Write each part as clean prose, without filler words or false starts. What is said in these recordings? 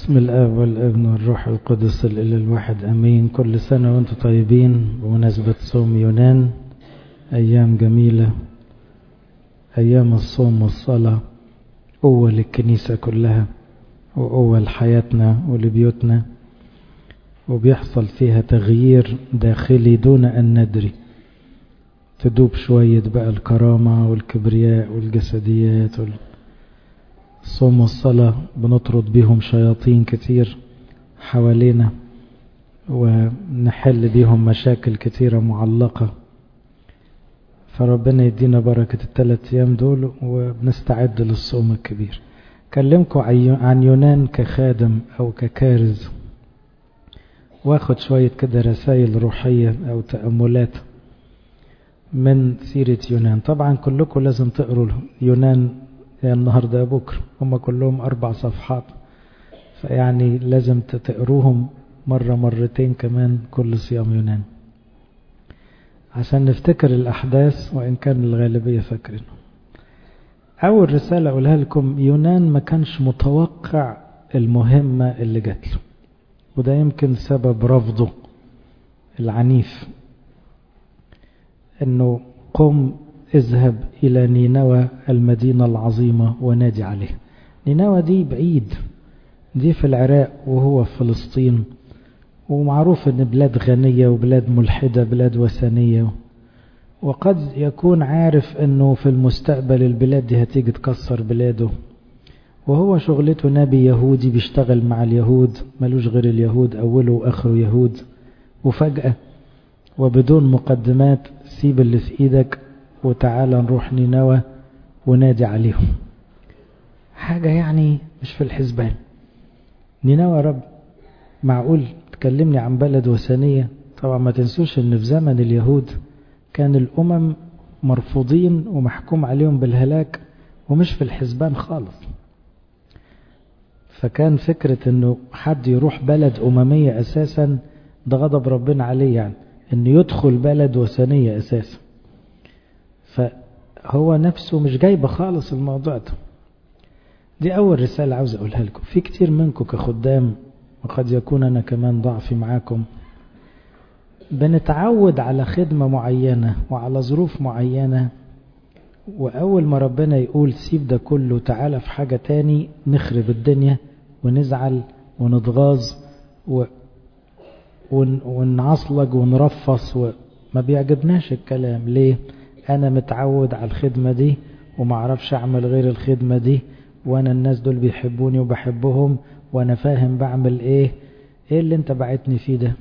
بسم الآب والابن والروح القدس الإله الواحد أمين. كل سنة وانتم طيبين بمناسبة صوم يونان. أيام جميلة، أيام الصوم والصلاة، قوة للكنيسة كلها وقوة لحياتنا ولبيوتنا، وبيحصل فيها تغيير داخلي دون أن ندري. تدوب شوية بقى الكرامة والكبرياء والجسديات الصوم والصلاة بنطرد بيهم شياطين كتير حوالينا، ونحل بيهم مشاكل كتيرة معلقة. فربنا يدينا بركة ال3 أيام دول وبنستعد للصوم الكبير. كلمكم عن يونان كخادم أو ككارز، واخد شوية كده رسائل روحية أو تأملات من سيرة يونان. طبعا كلكم لازم تقروا يونان يا النهاردة يا بكرة، هم كلهم 4 صفحات، فيعني لازم تقروهم مرة مرتين كمان كل صيام يونان عشان نفتكر الأحداث، وإن كان الغالبية فاكرينه. أول رسالة أقولها لكم، يونان ما كانش متوقع المهمة اللي جات له، وده يمكن سبب رفضه العنيف، إنه قم اذهب إلى نينوى المدينة العظيمة ونادي عليه. نينوى دي بعيد، دي في العراق وهو في فلسطين، ومعروف ان بلاد غنية وبلاد ملحدة، بلاد وثنية، وقد يكون عارف انه في المستقبل البلاد دي هتيجي تكسر بلاده، وهو شغلته نبي يهودي بيشتغل مع اليهود، ملوش غير اليهود، اوله واخره يهود. وفجأة وبدون مقدمات سيب اللي في ايدك وتعالى نروح نينوى ونادي عليهم. حاجة يعني مش في الحسبان. نينوى رب، معقول تكلمني عن بلد وثنية؟ طبعا ما تنسوش ان في زمن اليهود كان الامم مرفوضين ومحكوم عليهم بالهلاك ومش في الحسبان خالص. فكان فكرة انه حد يروح بلد اممية اساسا ده غضب ربنا عليه، يعني انه يدخل بلد وثنية اساسا. فهو نفسه مش جايبه خالص الموضوع ده. دي اول رسالة عاوز اقولها لكم. في كتير منكم كخدام، وقد يكون انا كمان ضعفي معاكم، بنتعود على خدمة معينة وعلى ظروف معينة، واول ما ربنا يقول سيب ده كله تعالى في حاجة تاني، نخرب الدنيا ونزعل ونتغاظ ونعصلج ونرفص، وما بيعجبناش الكلام. ليه؟ انا متعود على الخدمة دي ومعرفش اعمل غير الخدمة دي، وانا الناس دول بيحبوني وبحبهم، وانا فاهم بعمل ايه اللي انت بعتني فيه ده.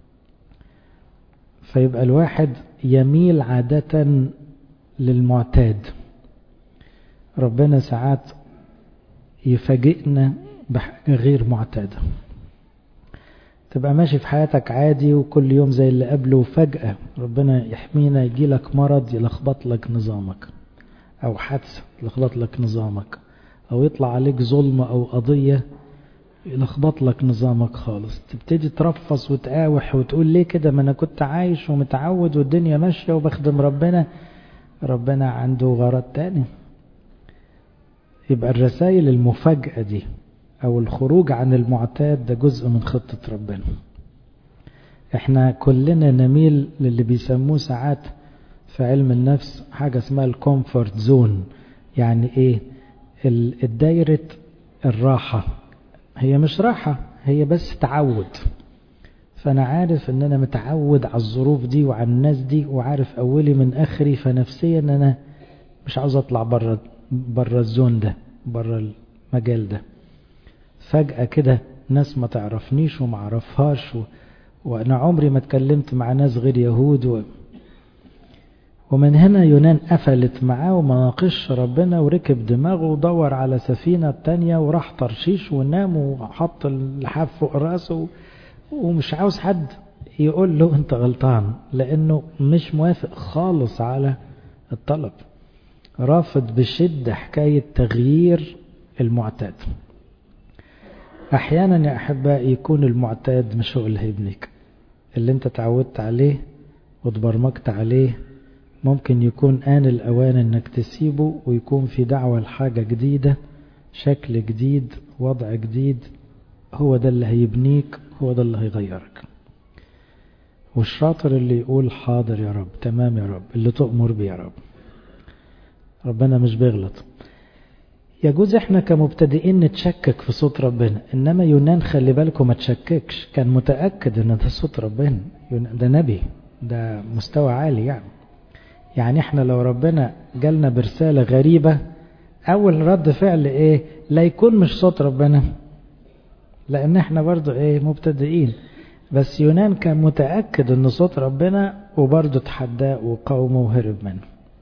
فيبقى الواحد يميل عادة للمعتاد. ربنا ساعات يفاجئنا بحاجة غير معتادة، تبقى ماشي في حياتك عادي وكل يوم زي اللي قبله، وفجأة ربنا يحمينا يجيلك مرض يلخبط لك نظامك، او حادثة يلخبط لك نظامك، او يطلع عليك ظلمة او قضية يلخبط لك نظامك خالص. تبتدي ترفص وتقاوح وتقول ليه كده؟ ما انا كنت عايش ومتعود والدنيا ماشية وبخدم ربنا. ربنا عنده غرض تاني. يبقى الرسائل المفاجأة دي او الخروج عن المعتاد ده جزء من خطة ربنا. احنا كلنا نميل للي بيسموه ساعات في علم النفس حاجة اسمها الكومفورت زون. يعني ايه؟ الدايرة الراحة. هي مش راحة، هي بس تعود. فانا عارف ان انا متعود على الظروف دي وعلى الناس دي، وعارف اولي من اخري، فنفسيا ان انا مش عاوز اطلع بره الزون ده، بره المجال ده. فجأة كده ناس ما تعرفنيش وما اعرفهاش، وانا عمري ما اتكلمت مع ناس غير يهود ومن هنا يونان قفلت معاه وما ناقش ربنا، وركب دماغه ودور على سفينة تانية وراح ترشيش ونام وحط اللحاف فوق راسه، ومش عاوز حد يقول له انت غلطان، لانه مش موافق خالص على الطلب، رافض بشدة حكاية تغيير المعتاد. احيانا يا احبائي يكون المعتاد مش هو اللي هيبنيك. اللي انت تعودت عليه وتبرمجت عليه ممكن يكون آن الأوان انك تسيبه، ويكون في دعوة لحاجة جديدة، شكل جديد، وضع جديد، هو ده اللي هيبنيك، هو ده اللي هيغيرك. والشاطر اللي يقول حاضر يا رب، تمام يا رب، اللي تؤمر بيه يا رب. ربنا مش بيغلط. يجوز احنا كمبتدئين نتشكك في صوت ربنا، انما يونان خلي بالكم ما تشككش، كان متأكد ان ده صوت ربنا. ده نبي، ده مستوى عالي يعني احنا لو ربنا جالنا برسالة غريبة، اول رد فعل ايه؟ لا يكون مش صوت ربنا، لان احنا برضو مبتدئين. بس يونان كان متأكد ان صوت ربنا، وبرضو تحداه وقاومه وهرب منه.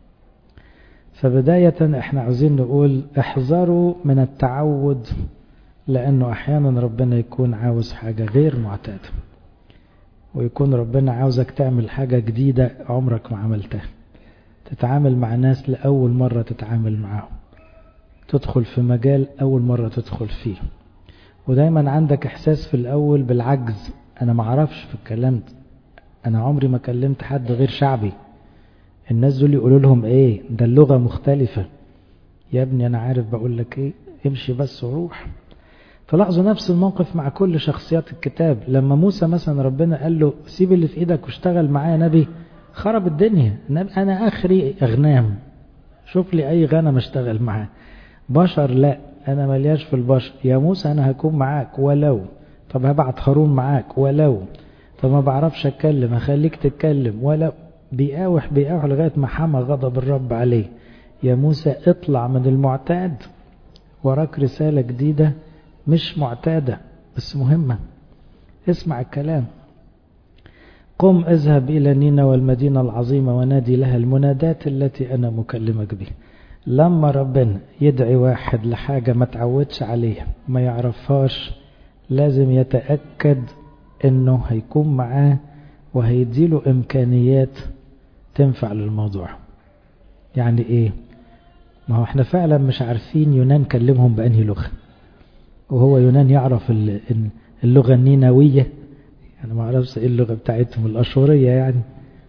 فبداية احنا عاوزين نقول احذروا من التعود، لانه احيانا ربنا يكون عاوز حاجة غير معتادة، ويكون ربنا عاوزك تعمل حاجة جديدة عمرك ما عملتها، تتعامل مع ناس لأول مرة تتعامل معهم، تدخل في مجال أول مرة تدخل فيه، ودايما عندك إحساس في الأول بالعجز. أنا ما عرفش في الكلام ده، أنا عمري ما كلمت حد غير شعبي، الناس دول يقولوا لهم ده اللغة مختلفة. يا ابني أنا عارف بقول لك امشي بس وروح. فلاحظوا نفس الموقف مع كل شخصيات الكتاب. لما موسى مثلا ربنا قال له سيب اللي في ايدك واشتغل معايا نبي، خرب الدنيا. انا اخري اغنام، شوف لي اي غنم اشتغل معاه. بشر لا، انا ملياش في البشر. يا موسى انا هكون معاك ولو، طب هبعت هارون معاك ولو، طب ما بعرفش اتكلم هخليك تتكلم ولو. بيقاوح لغاية ما حمى غضب الرب عليه. يا موسى اطلع من المعتاد، وراك رسالة جديدة مش معتادة بس مهمة، اسمع الكلام. قم اذهب إلى نينوى والمدينة العظيمة ونادي لها المنادات التي أنا مكلمك بها. لما ربنا يدعي واحد لحاجة ما تعودش عليها ما يعرفهاش، لازم يتأكد انه هيكون معاه وهيديله امكانيات تنفع للموضوع. يعني ما هو احنا فعلا مش عارفين يونان كلمهم بأنهي لغة، وهو يونان يعرف اللغة النينوية، يعني ما عرفش اللغة بتاعتهم الأشورية، يعني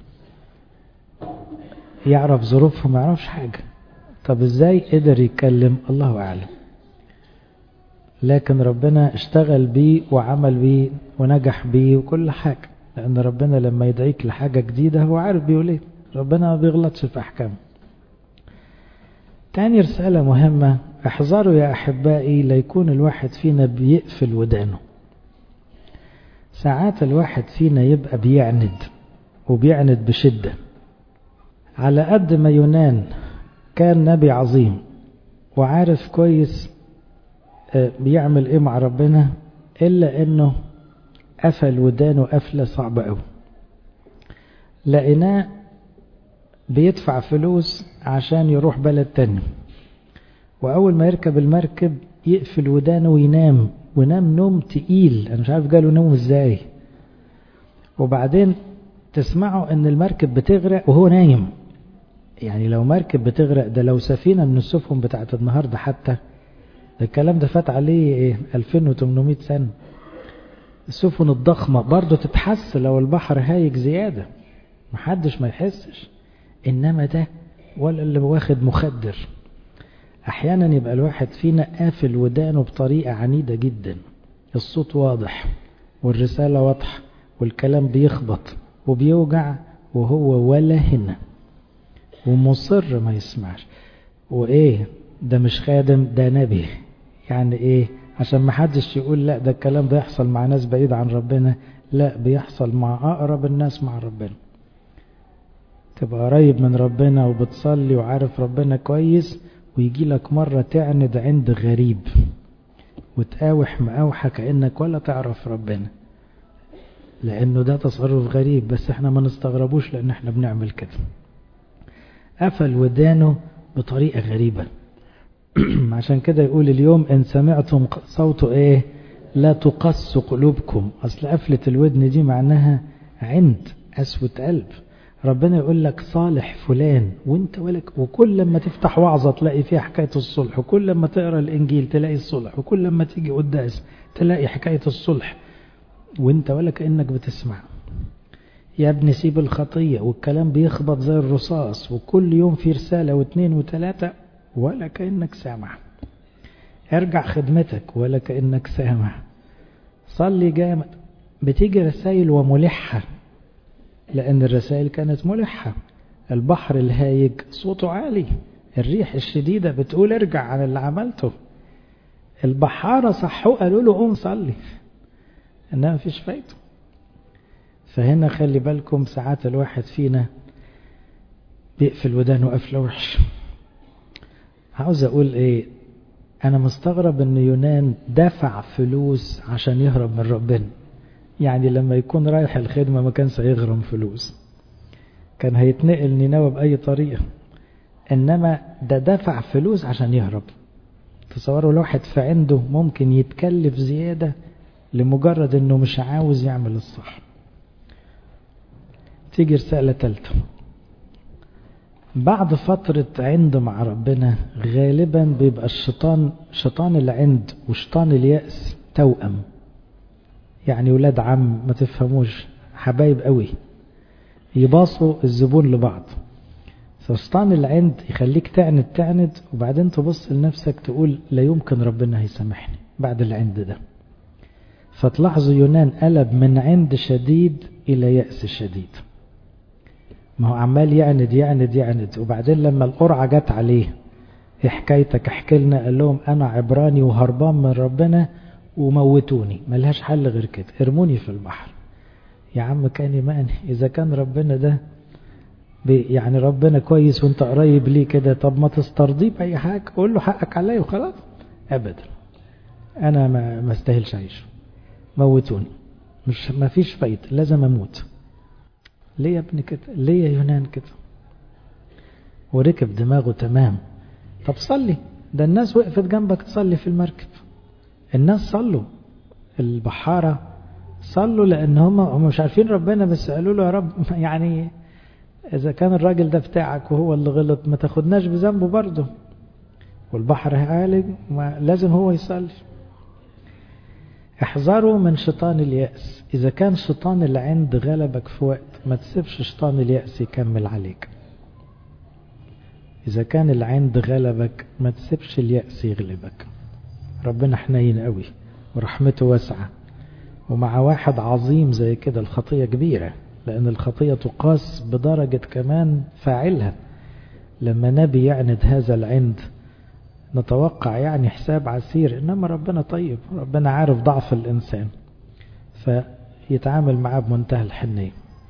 يعرف ظروفهم، ما يعرفش حاجة. طب ازاي قدر يتكلم؟ الله أعلم. لكن ربنا اشتغل بيه وعمل بيه ونجح بيه وكل حاجة، لأن ربنا لما يدعيك لحاجة جديدة هو عارف بيقول ايه. ربنا ما بيغلطش في أحكامه. تاني رسالة مهمة، احذروا يا أحبائي ليكون الواحد فينا بيقفل ودانه. ساعات الواحد فينا يبقى بيعند بشدة. على قد ما يونان كان نبي عظيم وعارف كويس بيعمل ايه مع ربنا، إلا انه قفل ودانه قفلة صعبة قوي. لقيناه بيدفع فلوس عشان يروح بلد تاني، وأول ما يركب المركب يقفل ودانه وينام نوم تقيل. أنا مش عارف جاله نوم ازاي. وبعدين تسمعوا ان المركب بتغرق وهو نايم. يعني لو مركب بتغرق، ده لو سفينة من السفن بتاعت النهاردة حتى، الكلام ده فات عليه 2800 سنة. السفن الضخمة برضو تتحس لو البحر هايج زيادة، محدش ما يحسش. إنما ده ولا اللي واخد مخدر. أحيانا يبقى الواحد فينا قافل ودانه بطريقة عنيدة جدا، الصوت واضح والرسالة واضحة والكلام بيخبط وبيوجع، وهو ولا هنا ومصر ما يسمعش. ده مش خادم، ده نبي. يعني عشان ما حدش يقول لا ده الكلام ده يحصل مع ناس بعيد عن ربنا. لا، بيحصل مع أقرب الناس مع ربنا. تبقى قريب من ربنا وبتصلي وعارف ربنا كويس، ويجي لك مرة تعند عند غريب وتقاوح مقاوحة كأنك ولا تعرف ربنا، لأنه ده تصرف غريب، بس احنا ما نستغربوش لأن احنا بنعمل كده. قفل ودانه بطريقة غريبة. عشان كده يقول اليوم إن سمعتم صوته لا تقص قلوبكم. أصل قفلة الودن دي معناها عند قسوة قلب. ربنا يقول لك صالح فلان وانت ولك، وكل لما تفتح وعظة تلاقي فيها حكاية الصلح، وكل لما تقرأ الإنجيل تلاقي الصلح، وكل لما تيجي قداس تلاقي حكاية الصلح، وانت ولا كأنك بتسمع. يا ابني سيب الخطية، والكلام بيخبط زي الرصاص، وكل يوم في رسالة واثنين وثلاثة ولا كأنك سامع. ارجع خدمتك ولا كأنك سامع. صلي جامد. بتيجي رسائل وملحة، لأن الرسائل كانت ملحة. البحر الهايج صوته عالي، الريح الشديدة بتقول ارجع عن اللي عملته. البحارة صحوا قالوا له قوم صلي، إنما مفيش فايدة. فهنا خلي بالكم، ساعات الواحد فينا بيقفل ودانه قفلة وحش. عاوز أقول إيه؟ أنا مستغرب إن يونان دفع فلوس عشان يهرب من ربنا. يعني لما يكون رايح الخدمة ما كانش هيغرم فلوس، كان هيتنقل نينوى بأي طريقة. إنما ده دفع فلوس عشان يهرب. تصوروا الواحد في عنده ممكن يتكلف زيادة لمجرد إنه مش عاوز يعمل الصح. تيجي رسالة ثالثة. بعد فترة عند مع ربنا غالبا بيبقى شيطان العند وشيطان اليأس توأم. يعني ولاد عم ما تفهموش، حبايب قوي، يباصوا الزبون لبعض. فشيطان العند يخليك تعند وبعدين تبص لنفسك تقول لا يمكن ربنا هيسامحني بعد العند ده. فتلاحظوا يونان قلب من عند شديد إلى يأس شديد. ما هو عمال يعند وبعدين لما القرعة جت عليه، ايه حكايتك احكي لنا؟ قال لهم انا عبراني وهربان من ربنا وموتوني، ملهاش حل غير كده، ارموني في البحر. يا عم كان يماني، اذا كان ربنا ده يعني ربنا كويس وانت قريب ليه كده، طب ما تسترضيه بأي حاجة، قول له حقك عليا وخلاص. ابدا، انا ما استاهلش اعيش، موتوني، ما فيش فايدة، لازم اموت. ليه يا ابني كده؟ ليه يا يونان كده؟ وركب دماغه تمام. طب صلي، ده الناس وقفت جنبك تصلي في المركب. الناس صلوا، البحارة صلوا، لان هم مش عارفين ربنا، بس قالوا له يا رب يعني اذا كان الراجل ده بتاعك وهو اللي غلط ما تاخدناش بذنبه برضه، والبحر هيعالج، لازم هو يصلي. احذروا من شيطان اليأس. إذا كان شيطان العند غلبك في وقت، ما تسيبش شيطان اليأس يكمل عليك. إذا كان العند غلبك ما تسيبش اليأس يغلبك. ربنا حنين قوي ورحمته واسعة، ومع واحد عظيم زي كده الخطية كبيرة، لأن الخطية تقاس بدرجة كمان فاعلها. لما نبي يعند هذا العند نتوقع يعني حساب عسير، إنما ربنا طيب، ربنا عارف ضعف الإنسان فيتعامل معاه بمنتهى الحنية.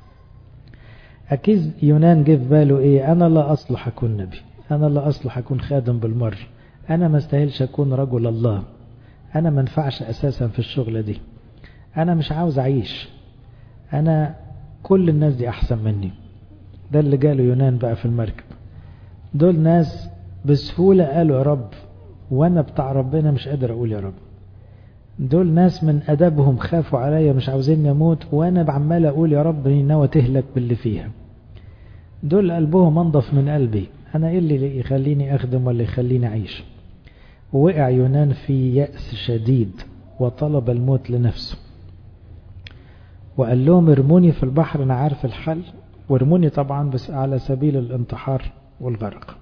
أكيد يونان جه في باله إيه؟ أنا لا أصلح أكون نبي، أنا لا أصلح أكون خادم بالمر، أنا ما استاهلش أكون رجل الله، أنا ما ينفعش أساسا في الشغلة دي، أنا مش عاوز أعيش، أنا كل الناس دي أحسن مني. ده اللي جاله يونان بقى في المركب. دول ناس بسهولة قالوا يا رب، وانا بتاع ربنا مش قادر اقول يا رب. دول ناس من ادبهم خافوا عليا مش عاوزين يموت، وانا بعمال اقول يا رب ناوي تهلك باللي فيها. دول قلبهم انضف من قلبي، انا ايه اللي يخليني اخدم ولا يخليني اعيش؟ ووقع يونان في يأس شديد وطلب الموت لنفسه، وقال لهم ارموني في البحر، انا عارف الحل، وارموني طبعا بس على سبيل الانتحار والغرق.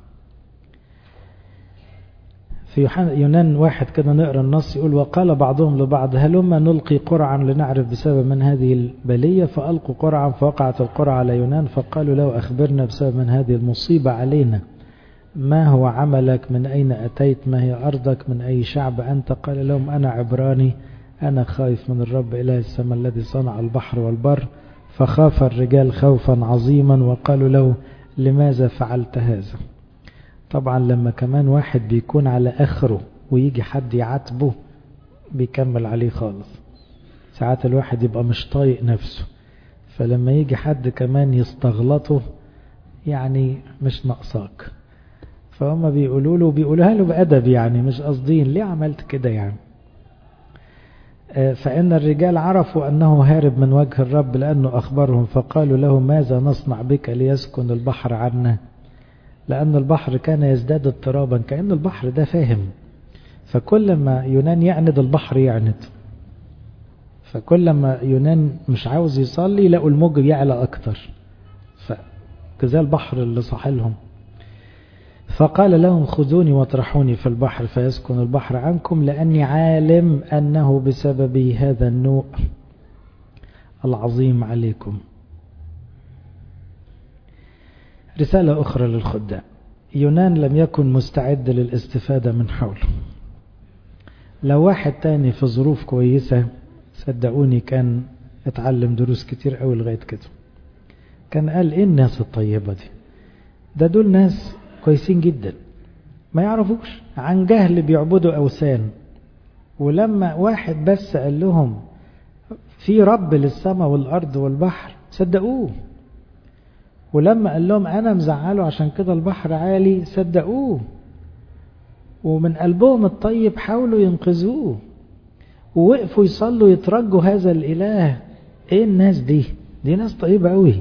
في يونان 1 كده نقرأ النص يقول وقال بعضهم لبعض هلما نلقي قرعا لنعرف بسبب من هذه البلية، فألقوا قرعا فوقعت القرعة على يونان، فقالوا له أخبرنا بسبب من هذه المصيبة علينا، ما هو عملك، من أين أتيت، ما هي أرضك، من أي شعب أنت؟ قال لهم أنا عبراني، أنا خايف من الرب إله السماء الذي صنع البحر والبر. فخاف الرجال خوفا عظيما وقالوا له لماذا فعلت هذا؟ طبعا لما كمان واحد بيكون على آخره ويجي حد يعاتبه بيكمل عليه خالص. ساعات الواحد يبقى مش طايق نفسه، فلما يجي حد كمان يستغلطه يعني مش ناقصاك، فهم بيقولوها له بأدب، يعني مش قصدين ليه عملت كده يعني. فإن الرجال عرفوا أنه هارب من وجه الرب لأنه أخبرهم، فقالوا له ماذا نصنع بك ليسكن البحر عنا؟ لأن البحر كان يزداد اضطرابا، كأن البحر ده فاهم، فكل ما يونان يعند البحر يعند، فكل ما يونان مش عاوز يصلي لقوا الموج يعلى أكتر، فكذا البحر اللي صاحلهم. فقال لهم خذوني واطرحوني في البحر فيسكن البحر عنكم لأني عالم أنه بسبب هذا النوء العظيم عليكم. رسالة أخرى للخدام. يونان لم يكن مستعد للاستفادة من حوله. لو واحد تاني في ظروف كويسة صدقوني كان اتعلم دروس كتير قوي لغاية كده. كان قال ايه الناس الطيبة دي؟ دول ناس كويسين جدا ما يعرفوش عن جهل بيعبدوا أوثان، ولما واحد بس قال لهم في رب للسماء والأرض والبحر صدقوه، ولما قال لهم أنا مزعله عشان كده البحر عالي صدقوه، ومن قلبهم الطيب حاولوا ينقذوه ووقفوا يصلوا يترجوا هذا الإله. ايه الناس دي؟ دي ناس طيبة قوي.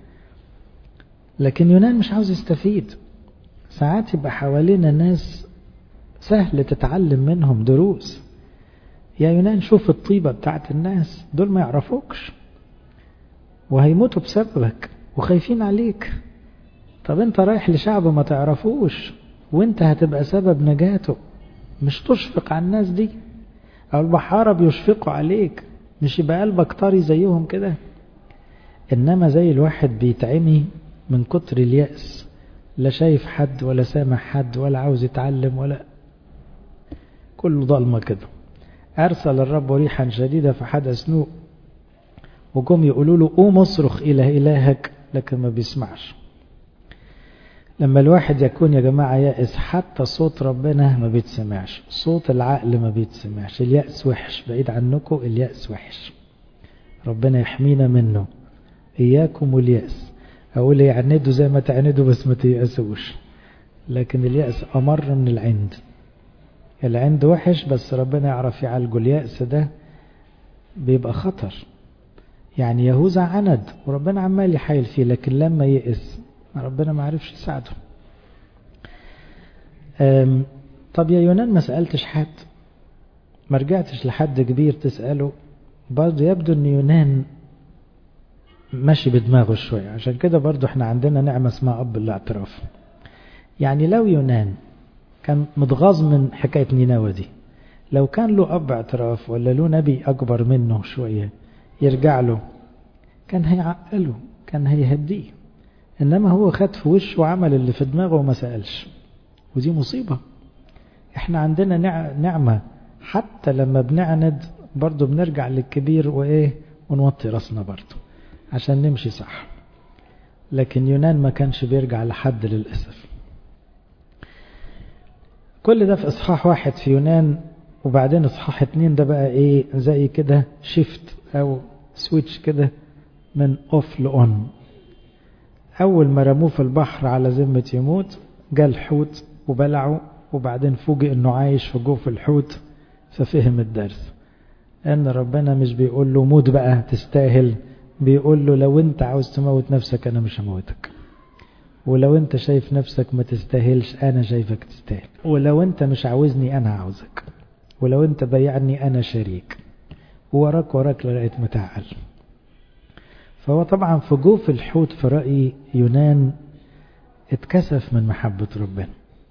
لكن يونان مش عاوز يستفيد. ساعات يبقى حوالينا ناس سهل تتعلم منهم دروس. يا يونان شوف الطيبة بتاعت الناس دول ما يعرفوكش وهيموتوا بسببك وخايفين عليك. طب انت رايح لشعب ما تعرفوش وانت هتبقى سبب نجاته، مش تشفق على الناس دي؟ او البحارة بيشفقوا عليك، مش يبقى قلبك طري زيهم كده؟ انما زي الواحد بيتعمي من كتر اليأس، لا شايف حد ولا سامع حد ولا عاوز يتعلم ولا كله ضلمة كده. أرسل الرب ريحا شديدة فحدث نوء، وجم يقولوا له قوم اصرخ إلى إلهك، لكن ما بيسمعش. لما الواحد يكون يا جماعة يائس حتى صوت ربنا ما بيتسمعش، صوت العقل ما بيتسمعش. اليأس وحش، بعيد عنكم اليأس وحش، ربنا يحمينا منه. إياكم واليأس. أقول يعندوا زي ما تعندوا بس ما تيأسوش، لكن اليأس أمر من العند. العند وحش بس ربنا يعرف يعالجه. اليأس ده بيبقى خطر. يعني يهوذا عند وربنا عمال يحايل فيه، لكن لما يئس ربنا ما عرفش يساعده. طب يا يونان ما سألتش حد، ما رجعتش لحد كبير تسأله؟ برضه يبدو ان يونان ماشي بدماغه شوية. عشان كده برضه احنا عندنا نعمة اسمها أب الاعتراف. يعني لو يونان كان متغاظ من حكاية نينوى دي، لو كان له أب اعتراف ولا له نبي أكبر منه شوية يرجع له، كان هيعقله، كان هيهديه. إنما هو خد في وشه وعمل اللي في دماغه وما سألش، ودي مصيبة. احنا عندنا نعمة حتى لما بنعند برضه بنرجع للكبير وإيه ونوطي راسنا برضه عشان نمشي صح. لكن يونان ما كانش بيرجع لحد للأسف. كل ده في إصحاح 1 في يونان. وبعدين إصحاح 2 ده بقى إيه زي كده شيفت أو سويتش كده من أوف لأون. أول ما رموه في البحر على ذمة يموت جاء الحوت وبلعه، وبعدين فوجئ إنه عايش في جوف الحوت، ففهم الدرس إن ربنا مش بيقول له موت بقى تستاهل، بيقول له لو أنت عاوز تموت نفسك أنا مش هموتك، ولو أنت شايف نفسك ما تستاهلش أنا شايفك تستاهل، ولو أنت مش عاوزني أنا عاوزك، ولو أنت بيعني أنا شريك، وراك لغاية ما تعقل. فهو طبعا في جوف الحوت في رأي يونان اتكسف من محبة ربنا،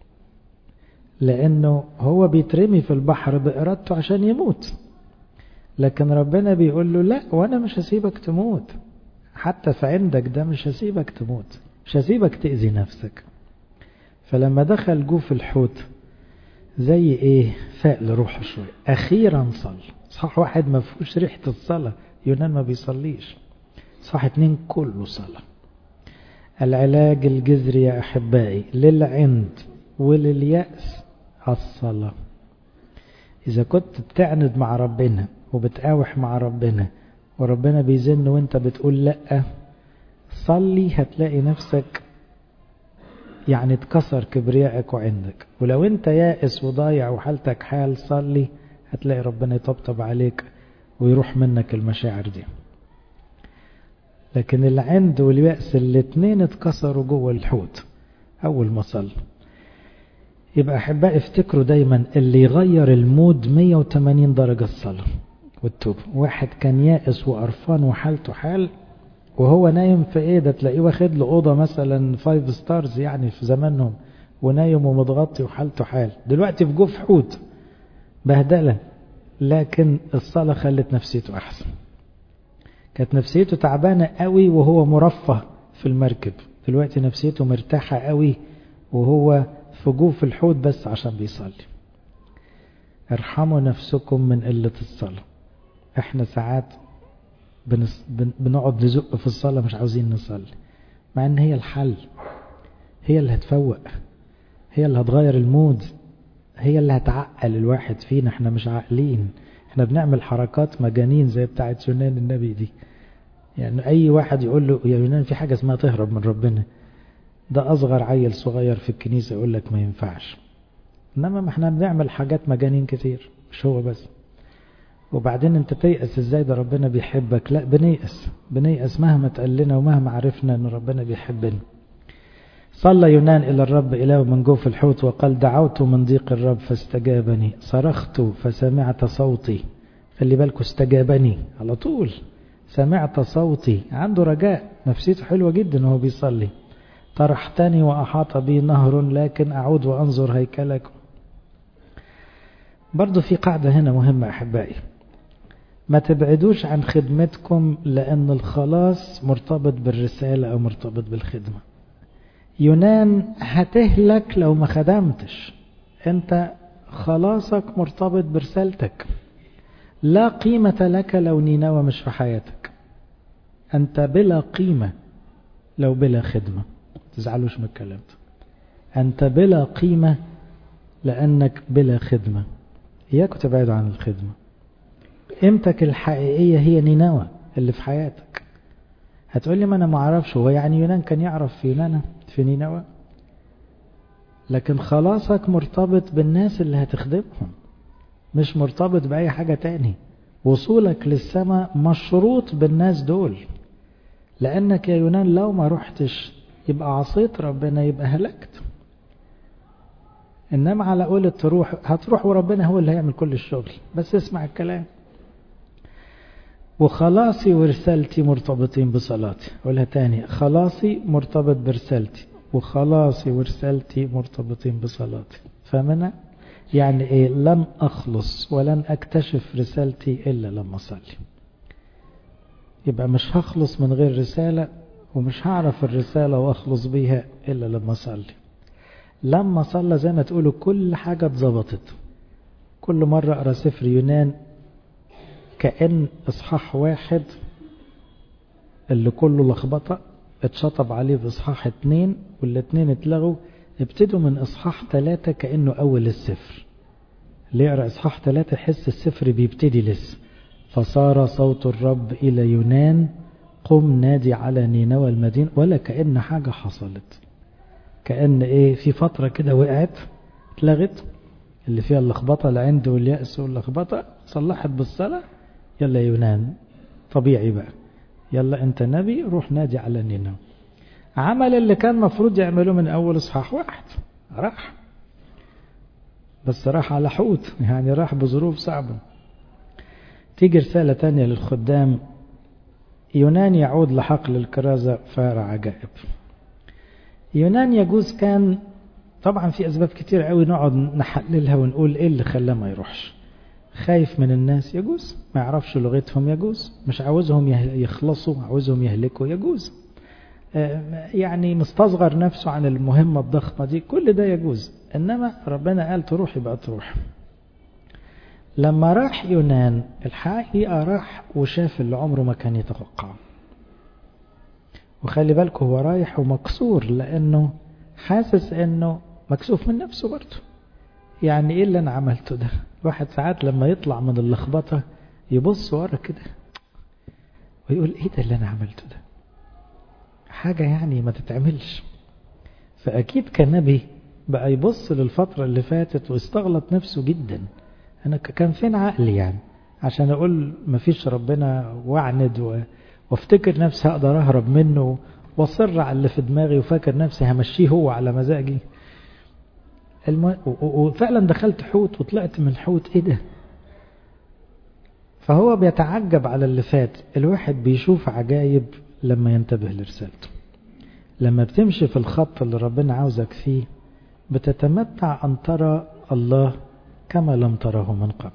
لأنه هو بيترمي في البحر بإرادته عشان يموت، لكن ربنا بيقول له لا، وأنا مش هسيبك تموت، حتى في عندك ده مش هسيبك تموت، مش هسيبك تأذي نفسك. فلما دخل جوف الحوت زي ايه فاق لروحه شوية، أخيرا صلى. صح 1 ما فيهوش ريحة الصلاة، يونان ما بيصليش. صح 2 كله صلاة. العلاج الجذري يا أحبائي للعند ولليأس الصلاة. إذا كنت بتعند مع ربنا وبتقاوح مع ربنا وربنا بيزن وانت بتقول لأ، صلي هتلاقي نفسك يعني اتكسر كبريائك وعندك. ولو انت يائس وضايع وحالتك حال، صلي هتلاقي ربنا يطبطب عليك ويروح منك المشاعر دي. لكن العند واليأس الاتنين اتكسروا جوه الحوت أول ما صلى. يبقى أحبائي افتكروا دايما اللي يغير المود 180 درجة الصلاة والتوبة. واحد كان يائس وقرفان وحالته حال وهو نايم في ايه ده، تلاقيه واخد له أوضة مثلا 5 ستارز يعني في زمانهم، ونايم ومتغطي وحالته حال. دلوقتي في جوف حوت بهدلة، لكن الصلاة خلت نفسيته أحسن. كانت نفسيته تعبانة قوي وهو مرفه في المركب، دلوقتي نفسيته مرتاحة قوي وهو في جوف الحوت بس عشان بيصلي. ارحموا نفسكم من قلة الصلاة. احنا ساعات بنقعد نزق في الصلاة مش عاوزين نصلي، مع ان هي الحل، هي اللي هتفوق، هي اللي هتغير المود، هي اللي هتعقل الواحد فينا. احنا مش عاقلين، احنا بنعمل حركات مجانين زي بتاعت يونان النبي دي. يعني اي واحد يقول له يا يونان في حاجة اسمها تهرب من ربنا، ده اصغر عيل صغير في الكنيسة يقول لك ما ينفعش. انما ما احنا بنعمل حاجات مجانين كتير، مش هو بس. وبعدين انت تيأس ازاي؟ ده ربنا بيحبك. لا، بنيأس مهما تقال لنا ومهما عرفنا ان ربنا بيحبنا. صلى يونان إلى الرب إله من جوف الحوت وقال دعوت من ضيق الرب فاستجابني، صرخت فسمعت صوتي. خلي بالكوا، استجابني على طول، سمعت صوتي. عنده رجاء، نفسيته حلوة جدا وهو بيصلي. طرحتني وأحاط بي نهر لكن أعود وأنظر هيكلك. برضو في قاعدة هنا مهمة أحبائي، ما تبعدوش عن خدمتكم، لأن الخلاص مرتبط بالرسالة أو مرتبط بالخدمة. يونان هتهلك لو ما خدمتش، انت خلاصك مرتبط برسالتك. لا قيمة لك لو نينوى مش في حياتك، انت بلا قيمة لو بلا خدمة. تزعلوش من الكلام ده، انت بلا قيمة لانك بلا خدمة. اياكوا تبعدوا عن الخدمة. قيمتك الحقيقية هي نينوى اللي في حياتك. هتقولي ما انا ما اعرفش، هو يعني يونان كان يعرف في نينوى؟ لكن خلاصك مرتبط بالناس اللي هتخدمهم، مش مرتبط بأي حاجة تاني. وصولك للسماء مشروط بالناس دول، لأنك يا يونان لو ما رحتش يبقى عصيت ربنا، يبقى هلكت. إنما على قولة تروح، هتروح وربنا هو اللي هيعمل كل الشغل، بس اسمع الكلام. وخلاصي ورسالتي مرتبطين بصلاتي. أقولها تاني، خلاصي مرتبط برسالتي، وخلاصي ورسالتي مرتبطين بصلاتي. فمنا يعني ايه؟ لن اخلص ولن اكتشف رسالتي الا لما اصلي. يبقى مش هخلص من غير رسالة، ومش هعرف الرسالة واخلص بيها الا لما اصلي. لما صلى زي ما تقولوا كل حاجة اتظبطت. كل مرة اقرا سفر يونان كأن اصحاح واحد اللي كله لخبطة اتشطب عليه بإصحاح 2، والاتنين اتلغوا. ابتدوا من إصحاح 3 كأنه أول السفر. اللي يقرأ إصحاح 3 يحس السفر بيبتدي لسه. فصار صوت الرب إلى يونان قم نادي على نينوى المدينة. ولا كأن حاجة حصلت، كأن ايه، في فترة كده وقعت اتلغت اللي فيها اللخبطة العند واليأس واللخبطة، صلحت بالصلاة. يلا يا يونان طبيعي بقى، يلا انت نبي، روح نادي على نينوى. عمل اللي كان مفروض يعمله من اول اصحاح 1، راح، بس راح على حوت، يعني راح بظروف صعبة. تيجي رسالة تانية للخدام، يونان يعود لحقل الكرازة فار عجائب. يونان يجوز كان، طبعا في اسباب كتير قوي نقعد نحللها ونقول ايه اللي خلاه ما يروحش. خايف من الناس يجوز، ما يعرفش لغتهم يجوز، مش عاوزهم يخلصوا، عاوزهم يهلكوا يجوز، يعني مستصغر نفسه عن المهمة الضخمة دي، كل ده يجوز. انما ربنا قال تروح يبقى تروح. لما راح يونان الحقيقة راح وشاف اللي عمره ما كان يتوقعه. وخلي بالكم هو رايح ومكسور، لانه حاسس انه مكسوف من نفسه برضه. يعني ايه اللي انا عملته ده؟ الواحد ساعات لما يطلع من اللخبطة يبص ورا كده ويقول ايه ده اللي انا عملته ده؟ حاجة يعني ما تتعملش. فاكيد كنبي بقى يبص للفترة اللي فاتت ويستغلط نفسه جدا. انا كان فين عقلي يعني عشان اقول مفيش ربنا واعند وافتكر نفسي هقدر اهرب منه واصر على اللي في دماغي وفاكر نفسي همشيه هو على مزاجي. وفعلا دخلت حوت وطلعت من حوت، ايه ده؟ فهو بيتعجب على اللي فات. الواحد بيشوف عجائب لما ينتبه لرسالته. لما بتمشي في الخط اللي ربنا عاوزك فيه بتتمتع أن ترى الله كما لم تره من قبل.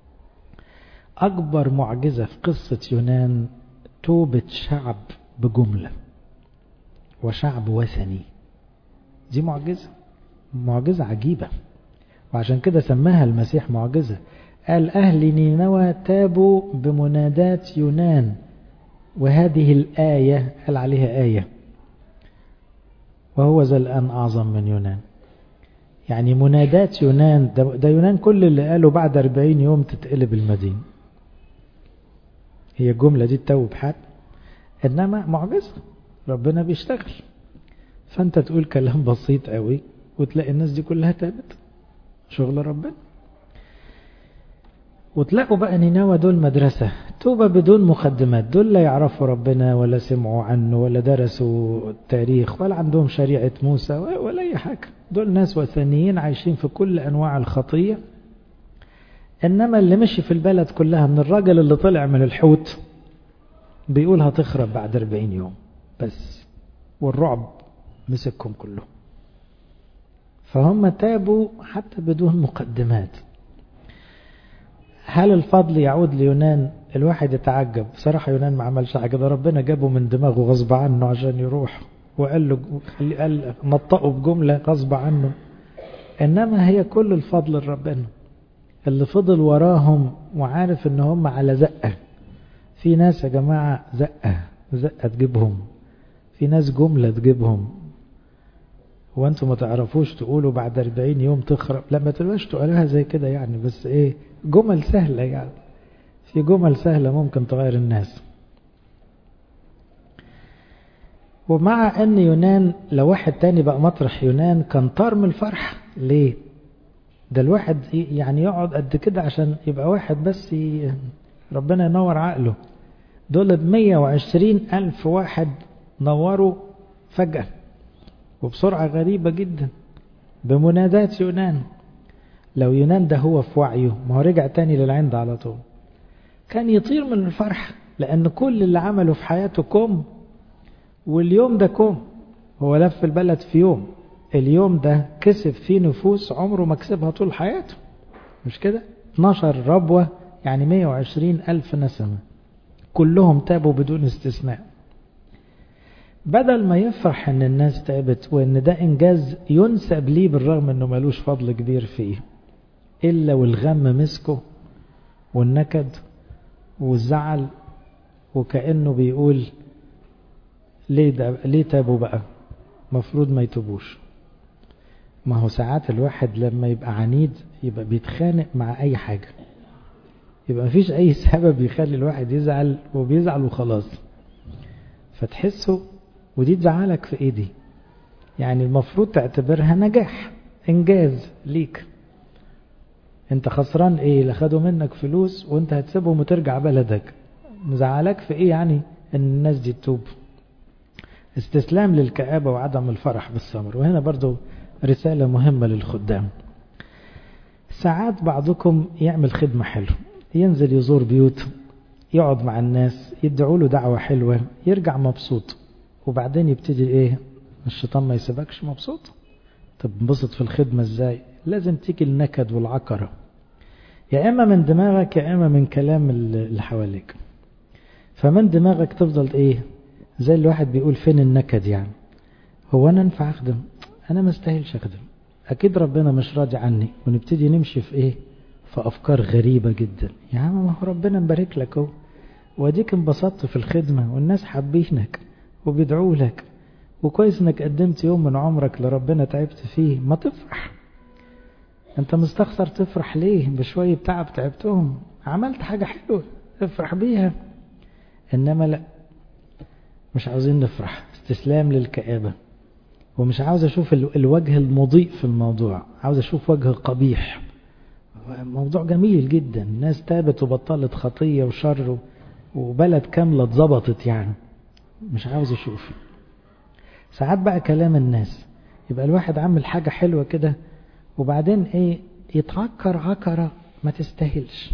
أكبر معجزة في قصة يونان توبة شعب بجملة، وشعب وثني. دي معجزة عجيبة، وعشان كده سماها المسيح معجزة. قال أهل نينوى تابوا بمنادات يونان، وهذه الآية قال عليها آية، وهو ذا الآن أعظم من يونان. يعني منادات يونان ده يونان كل اللي قاله بعد 40 يوم تتقلب المدينة. هي الجملة دي تتوب حد، إنما معجزة ربنا بيشتغل. فأنت تقول كلام بسيط قوي وتلاقي الناس دي كلها تابت، شغل ربنا. وتلاقوا بقى نينوى دول مدرسة توبة بدون مقدمات. دول لا يعرفوا ربنا ولا سمعوا عنه ولا درسوا التاريخ ولا عندهم شريعة موسى ولا أي حاجة. دول ناس وثنيين عايشين في كل أنواع الخطية. إنما اللي مشي في البلد كلها من الراجل اللي طلع من الحوت بيقول هتخرب بعد 40 يوم بس، والرعب مسكهم كلهم. فهم تابوا حتى بدون مقدمات. هل الفضل يعود ليونان؟ الواحد يتعجب بصراحة. يونان ما عملش حاجة، ده ربنا جابه من دماغه غصب عنه عشان يروح، وقال له قال نطقه بجملة غصب عنه. إنما هي كل الفضل لربنا اللي فضل وراهم وعارف ان هم على زقة. في ناس يا جماعة زقة تجيبهم، في ناس جملة تجيبهم، وانتم ما تعرفوش تقولوا بعد 40 يوم تخرب. لما تبقاش تقولها زي كده يعني، بس ايه جمل سهلة يعني. في جمل سهلة ممكن تغير الناس. ومع ان يونان لو واحد تاني بقى مطرح يونان كان طار من الفرح. ليه؟ ده الواحد يعني يقعد قد كده عشان يبقى واحد بس ربنا ينور عقله. دول 120,000 واحد نوروا فجأة وبسرعة غريبة جدا بمنادات يونان. لو يونان ده هو في وعيه، ما هو رجع تاني للعند على طول، كان يطير من الفرح، لأن كل اللي عمله في حياته كوم، واليوم ده كوم. هو لف البلد في يوم، اليوم ده كسب فيه نفوس عمره ما كسبها طول حياته، مش كده؟ 12 ربوة يعني 120,000 نسمة، كلهم تابوا بدون استثناء. بدل ما يفرح ان الناس تابت وان ده انجاز ينسب ليه بالرغم انه ملوش فضل كبير فيه، الا والغم مسكه والنكد والزعل، وكأنه بيقول ليه تابوا بقى؟ مفروض ما يتوبوش. ما هو ساعات الواحد لما يبقى عنيد يبقى بيتخانق مع اي حاجة، يبقى مفيش اي سبب يخلي الواحد يزعل، وبيزعل وخلاص. فتحسه ودي تزعلك في ايه دي؟ يعني المفروض تعتبرها نجاح، انجاز ليك. انت خسران ايه؟ لخدوا منك فلوس وانت هتسيبهم وترجع بلدك. مزعلك في ايه يعني ان الناس دي تتوب؟ استسلام للكآبة وعدم الفرح بالثمر. وهنا برضو رسالة مهمة للخدام. ساعات بعضكم يعمل خدمة حلوة، ينزل يزور بيوت، يقعد مع الناس، يدعوا له دعوة حلوة، يرجع مبسوط، وبعدين يبتدي ايه؟ الشيطان ما يسيبكش مبسوط. طب انبسط في الخدمة ازاي؟ لازم تيجي النكد والعكرة، يا اما من دماغك يا اما من كلام اللي حواليك. فمن دماغك تفضل ايه؟ زي الواحد بيقول فين النكد يعني؟ هو انا انفع اخدم؟ انا ما استاهلش اخدم، اكيد ربنا مش راضي عني. ونبتدي نمشي في ايه؟ في افكار غريبة جدا. يا عم ما هو ربنا مبارك لك اهو، واديك انبسطت في الخدمة والناس حابينك وبيدعوا لك، وكويس انك قدمت يوم من عمرك لربنا تعبت فيه. ما تفرح، انت مستخسر تفرح ليه بشوية تعب تعبتهم؟ عملت حاجة حلوة افرح بيها. انما لا، مش عاوزين نفرح، استسلام للكآبة. ومش عاوز اشوف الوجه المضيء في الموضوع، عاوز اشوف وجه قبيح. موضوع جميل جدا، الناس تابت وبطلت خطية وشر وبلد كاملة اتظبطت يعني. مش عاوز اشوف. ساعات بقى كلام الناس يبقى الواحد عامل حاجة حلوة كده وبعدين ايه؟ يتعكر عكرة ما تستاهلش.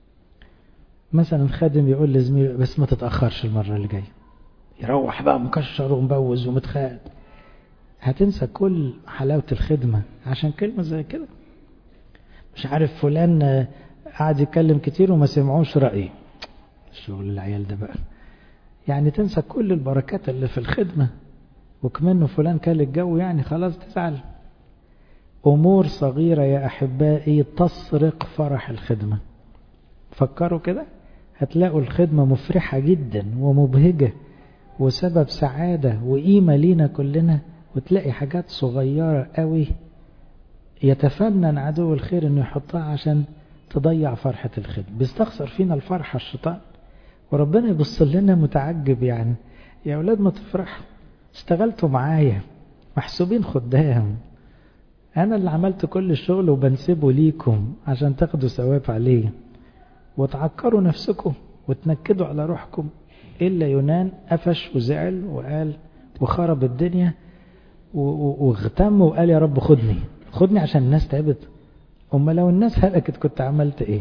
مثلا خادم يقول لزميله بس ما تتأخرش المرة اللي جاية، يروح بقى مكشر ومبوز ومتخانق. هتنسى كل حلاوة الخدمة عشان كلمة زي كده. مش عارف فلان قاعد يتكلم كتير وما سمعوش رأيه، الشغل العيال ده بقى. يعني تنسى كل البركات اللي في الخدمة، وكمان فلان كان الجو يعني خلاص تزعل. أمور صغيرة يا أحبائي تسرق فرح الخدمة. فكروا كده، هتلاقوا الخدمة مفرحة جدا ومبهجة وسبب سعادة وقيمة لينا كلنا، وتلاقي حاجات صغيرة قوي يتفنن عدو الخير انه يحطها عشان تضيع فرحة الخدمة. بيستخسر فينا الفرحة الشيطان، وربنا يبص لنا متعجب. يعني يا أولاد ما تفرحوا، اشتغلتوا معايا محسوبين خدام، أنا اللي عملت كل الشغل وبنسيبه ليكم عشان تاخدوا ثواب عليه، وتعكروا نفسكم وتنكدوا على روحكم. إلا يونان قفش وزعل وقال وخرب الدنيا واغتم وقال يا رب خدني عشان الناس تعبت. أما لو الناس هلكت كنت عملت إيه؟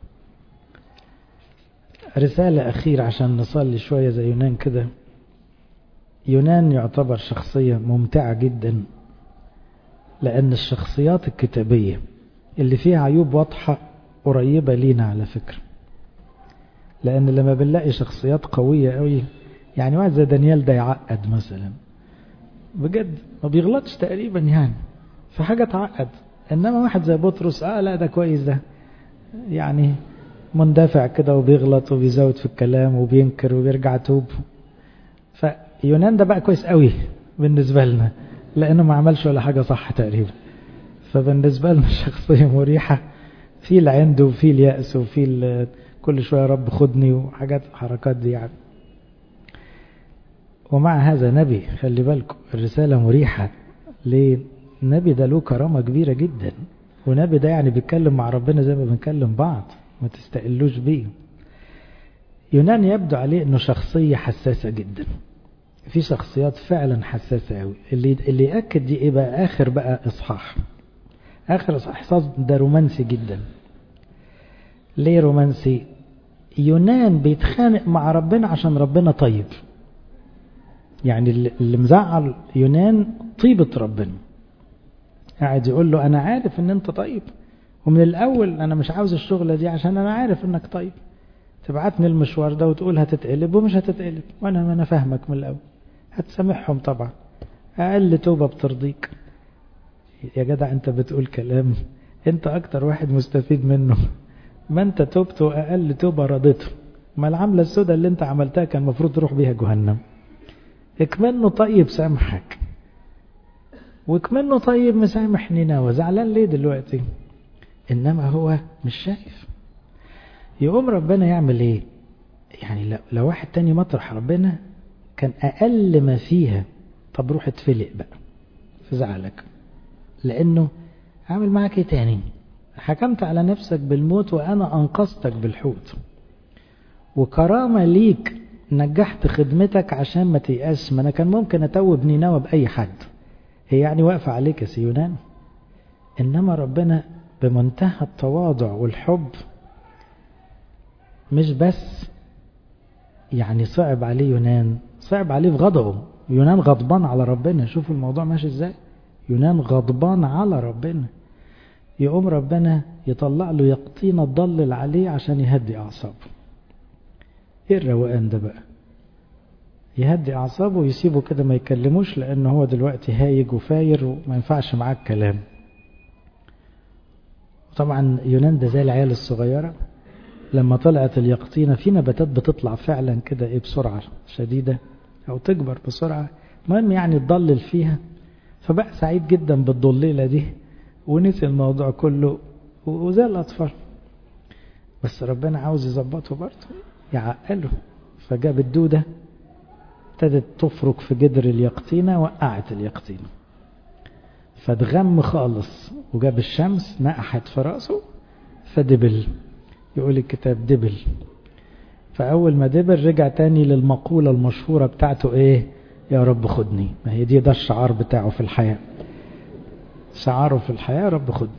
رسالة أخيرة عشان نصلي شوية زي يونان كده. يونان يعتبر شخصية ممتعة جدا، لأن الشخصيات الكتابية اللي فيها عيوب واضحة قريبة لينا على فكرة. لأن لما بنلاقي شخصيات قوية قوي، يعني واحد زي دانيال ده يعقد مثلا بجد، ما بيغلطش تقريبا يعني في حاجة تعقد. إنما واحد زي بطرس لا ده كويس، ده يعني مندفع كده وبيغلط وبيزود في الكلام وبينكر وبيرجع توب. فيونان ده بقى كويس قوي بالنسبة لنا، لأنه ما عملش ولا حاجة صح تقريبا. فبالنسبة لنا الشخصية مريحة، في العند وفي اليأس وفي كل شوية رب خدني وحاجات حركات دي يعني. ومع هذا نبي، خلي بالكم الرسالة مريحة. ليه؟ النبي ده له كرامة كبيرة جدا، ونبي ده يعني بيتكلم مع ربنا زي ما بنكلم بعض، ما تستقلوش بيه. يونان يبدو عليه انه شخصية حساسة جدا. في شخصيات فعلا حساسة قوي. اللي يأكد دي ايه بقى؟ اخر اصحاح ده رومانسي جدا. ليه رومانسي؟ يونان بيتخانق مع ربنا عشان ربنا طيب. يعني اللي مزعل يونان طيبة ربنا، قاعد يقول له انا عارف ان انت طيب، ومن الاول انا مش عاوز الشغلة دي عشان انا عارف انك طيب. تبعتني المشوار ده وتقول هتتقلب ومش هتتقلب، وانا ما فاهمك من الاول. هتسامحهم طبعا، اقل توبة بترضيك. يا جدع انت بتقول كلام انت اكتر واحد مستفيد منه. ما انت توبت واقل توبة رضيته. ما العملة السوداء اللي انت عملتها كان المفروض تروح بيها جهنم. اكمنه طيب سامحك، واكمنه طيب مسامح نينوى. زعلان ليه دلوقتي؟ انما هو مش شايف. يقوم ربنا يعمل ايه؟ يعني لو واحد تاني مطرح ربنا كان اقل ما فيها طب روح اتفلق بقى في زعلك، لانه عامل معك ايه تاني؟ حكمت على نفسك بالموت وانا انقذتك بالحوت، وكرامة ليك نجحت خدمتك عشان ما تيأس. ما انا كان ممكن اتوب نينوى باي حد، هي يعني واقفة عليك يا سيونان؟ انما ربنا بمنتهى التواضع والحب مش بس يعني صعب عليه يونان، صعب عليه في غضبه. يونان غضبان على ربنا. شوفوا الموضوع ماشي ازاي. يونان غضبان على ربنا، يقوم ربنا يطلع له يقطينة تضلل عليه عشان يهدي اعصابه. ايه الروقان ده بقى؟ يهدي اعصابه ويسيبه كده ما يكلموش، لانه هو دلوقتي هايج وفاير وما ينفعش معاه الكلام. طبعا يونان ده زي العيال الصغيرة لما طلعت اليقطينة. في نباتات بتطلع فعلا كده بسرعة شديدة او تكبر بسرعة، المهم يعني تضلل فيها. فبقى سعيد جدا بالضليلة دي ونسي الموضوع كله وزي الأطفال. بس ربنا عاوز يظبطه برضه، يعقله. فجاب الدودة ابتدت تفرك في جدر اليقطينة، وقعت اليقطينة فاتغم خالص، وجاب الشمس نقحت في رأسه فدبل. يقول الكتاب دبل. فأول ما دبل رجع تاني للمقولة المشهورة بتاعته ايه؟ يا رب خدني. ما هي ده الشعار بتاعه في الحياة. شعاره في الحياة رب خدني.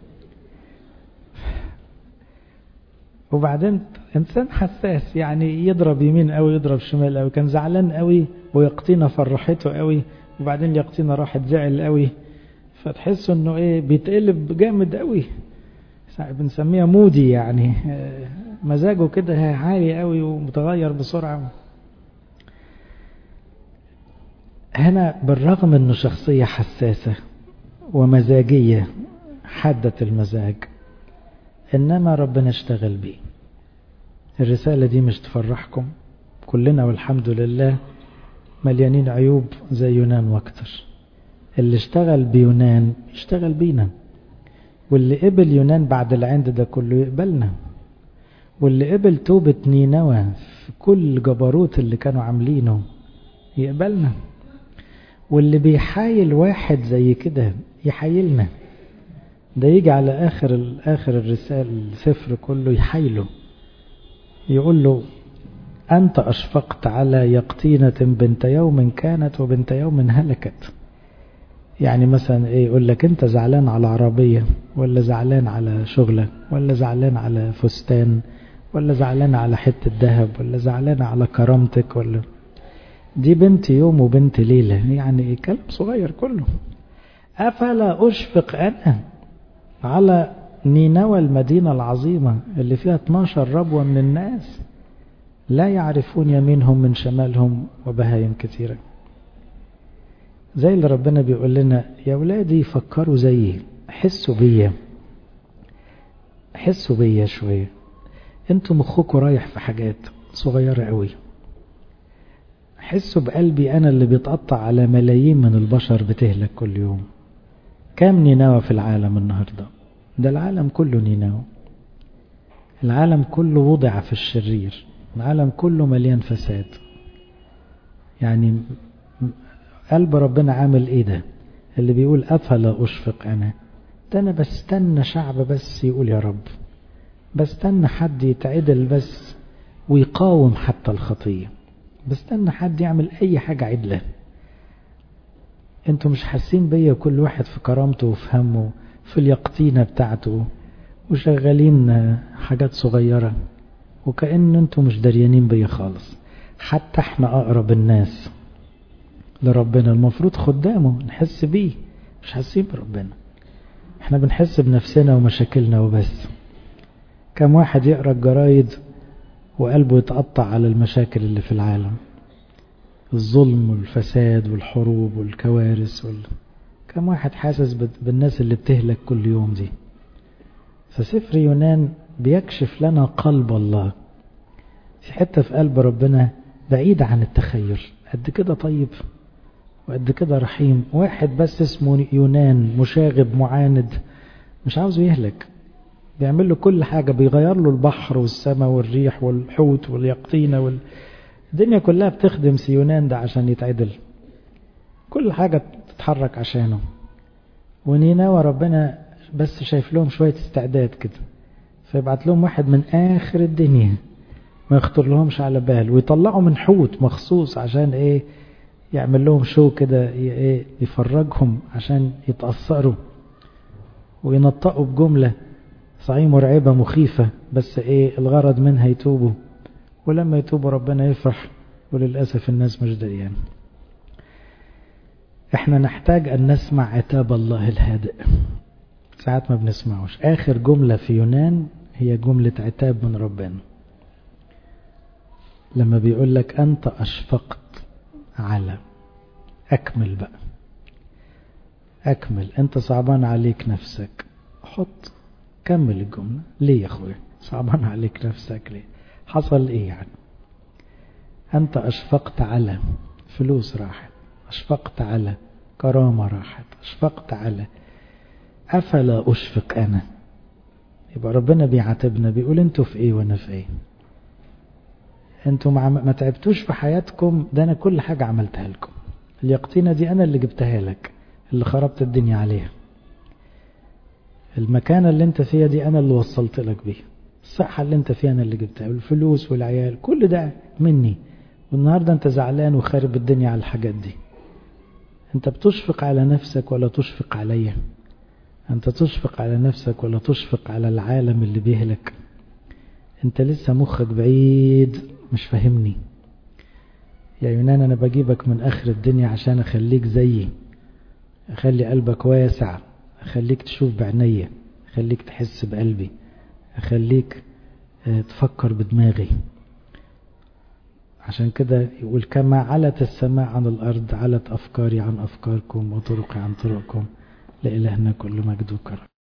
وبعدين انسان حساس، يعني يضرب يمين قوي يضرب شمال قوي. كان زعلان قوي ويقطينا فرحته قوي، وبعدين اليقطينة راحت زعل قوي، فتحسوا انه ايه بيتقلب جامد قوي، بنسميها مودي يعني، مزاجه كده عالي قوي ومتغير بسرعة. هنا بالرغم انه شخصية حساسة ومزاجية حادة المزاج، انما ربنا اشتغل بيه. الرسالة دي مش تفرحكم كلنا والحمد لله مليانين عيوب زي يونان واكتر. اللي اشتغل بيونان اشتغل بينا، واللي قبل يونان بعد العند ده كله يقبلنا، واللي قبل توبة نينوى في كل جبروت اللي كانوا عاملينه يقبلنا، واللي بيحايل واحد زي كده يحايلنا. ده يجي على آخر الرسالة السفر كله يحايله، يقول له أنت أشفقت على يقطينة بنت يوم كانت وبنت يوم هلكت. يعني مثلا ايه، يقول لك انت زعلان على عربية، ولا زعلان على شغلة، ولا زعلان على فستان، ولا زعلان على حتة ذهب، ولا زعلان على كرامتك، ولا دي بنت يوم وبنت ليلة، يعني كلام صغير كله. أفلا أشفق أنا على نينوى المدينة العظيمة اللي فيها 12 ربوة من الناس لا يعرفون يمينهم من شمالهم وبهايم كثيرة. زي اللي ربنا بيقول لنا يا ولادي فكروا زيي، حسوا بيا شوية. انتوا مخكوا رايح في حاجات صغيرة قوي. حسوا بقلبي أنا اللي بيتقطع على ملايين من البشر بتهلك كل يوم. كام نينوى في العالم النهاردة؟ ده العالم كله نينوى، العالم كله وضع في الشرير، العالم كله مليان فساد. يعني قلب ربنا عامل ايه ده اللي بيقول أفلا أشفق أنا؟ ده أنا بستنى شعب بس يقول يا رب، بستنى حد يتعدل بس ويقاوم حتى الخطية، بستنى حد يعمل أي حاجة عدلة. انتوا مش حاسين بيا؟ كل واحد في كرامته وفي همه في اليقطينة بتاعته وشغالين حاجات صغيرة، وكأن انتوا مش دريانين بيا خالص. حتى احنا أقرب الناس لربنا المفروض خدامه نحس بيه، مش حاسين بربنا. احنا بنحس بنفسنا ومشاكلنا وبس. كم واحد يقرأ الجرايد وقلبه يتقطع على المشاكل اللي في العالم، الظلم والفساد والحروب والكوارث كم واحد حاسس بالناس اللي بتهلك كل يوم دي. فسفر يونان بيكشف لنا قلب الله، في حتة في قلب ربنا بعيدة عن التخيل، قد كده طيب وقد كده رحيم. واحد بس اسمه يونان مشاغب معاند مش عاوزه يهلك، بيعمل له كل حاجة، بيغير له البحر والسماء والريح والحوت واليقطينة الدنيا كلها بتخدم سيونان ده عشان يتعدل، كل حاجة تتحرك عشانه. ونينوى ربنا بس شايف لهم شوية استعداد كده، فيبعت لهم واحد من آخر الدنيا ما يخطر لهمش على بال، ويطلعوا من حوت مخصوص عشان ايه؟ يعمل لهم شو كده، ايه يفرجهم عشان يتأثروا وينطقوا بجملة صحيح مرعبة مخيفة، بس ايه الغرض منها؟ يتوبوا، ولما يتوبوا ربنا يفرح. وللأسف الناس مش دريان. احنا نحتاج ان نسمع عتاب الله الهادئ، ساعات ما بنسمعوش. اخر جملة في يونان هي جملة عتاب من ربنا، لما بيقول لك انت اشفقت على. اكمل بقى، اكمل. انت صعبان عليك نفسك، كمل الجملة. ليه يا اخويا صعبان عليك نفسك؟ ليه؟ حصل ايه يعني؟ انت اشفقت على فلوس راحت، اشفقت على كرامة راحت، اشفقت على. افلا اشفق انا؟ يبقى ربنا بيعاتبنا، بيقول انتوا في ايه وانا في ايه؟ انتوا ما تعبتوش في حياتكم، ده انا كل حاجة عملتها لكم. اليقطينة دي انا اللي جبتها لك، اللي خربت الدنيا عليها. المكانة اللي انت فيها دي انا اللي وصلت لك بيها. الصحة اللي انت فيها انا اللي جبتها، والفلوس والعيال كل ده مني. والنهاردة انت زعلان وخارب الدنيا على الحاجات دي. انت بتشفق على نفسك ولا تشفق عليا؟ انت تشفق على نفسك ولا تشفق على العالم اللي بيهلك؟ انت لسه مخك بعيد مش فاهمني. يا يونان أنا بجيبك من آخر الدنيا عشان أخليك زيي، أخلي قلبك واسع، أخليك تشوف بعينيا، أخليك تحس بقلبي، أخليك تفكر بدماغي. عشان كده يقول كما علت السماء عن الأرض علت أفكاري عن أفكاركم وطرقي عن طرقكم، لإلهنا كل مجد وكرم.